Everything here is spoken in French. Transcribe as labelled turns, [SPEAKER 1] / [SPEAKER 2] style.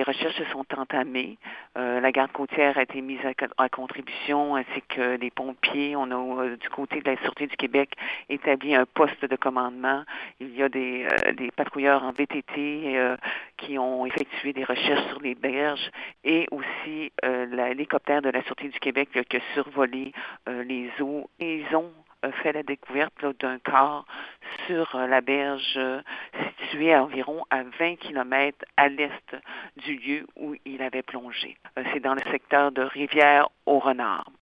[SPEAKER 1] recherches se sont entamées. La garde côtière a été mise à contribution, ainsi que les pompiers. On a, du côté de la Sûreté du Québec, établi un poste de commandement. Il y a des patrouilleurs en VTT qui ont effectué des recherches sur les berges et aussi l'hélicoptère de la Sûreté du Québec qui a survolé les eaux. Et ils ont fait la découverte d'un corps sur la berge située à environ à 20 kilomètres à l'est du lieu où il avait plongé. C'est dans le secteur de Rivière-au-Renard.